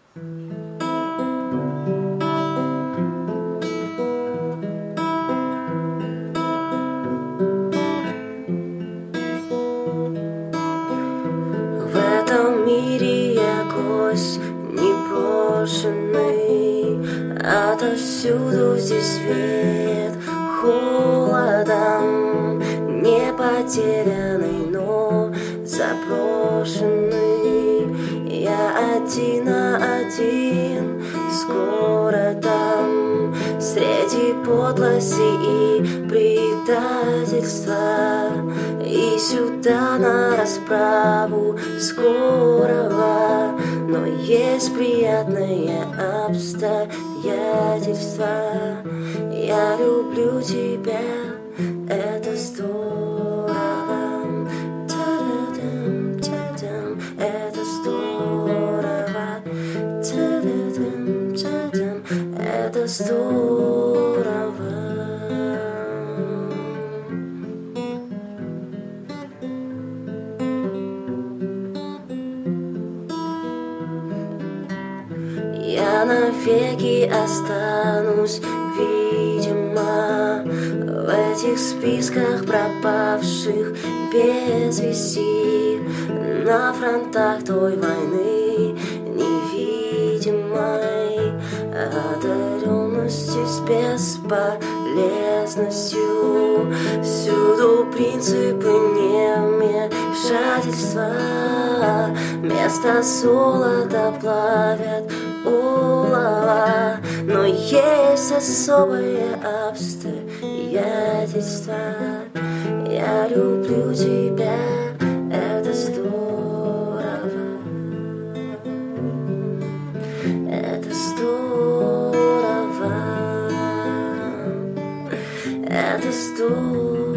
В этом мире я гость непрошенный, отовсюду здесь веет холодом, не потерянный, но заброшенный. Я один на один с городом, среди подлости и предательства, и сюда на расправу скорого. Но есть приятные обстоятельства. Я люблю тебя, это здорово. Та-да-дам, та-дам, это здорово. Та-да-дам, та-дам, это здорово. Я навеки останусь, видимо, в этих списках пропавших без вести, на фронтах той войны невидимой, одаренности с бесполезностью. Всюду принципы невмешательства, вместо золота плавят олово. Но есть особые обстоятельства. Я люблю тебя, это здорово. Это здорово. Это здорово.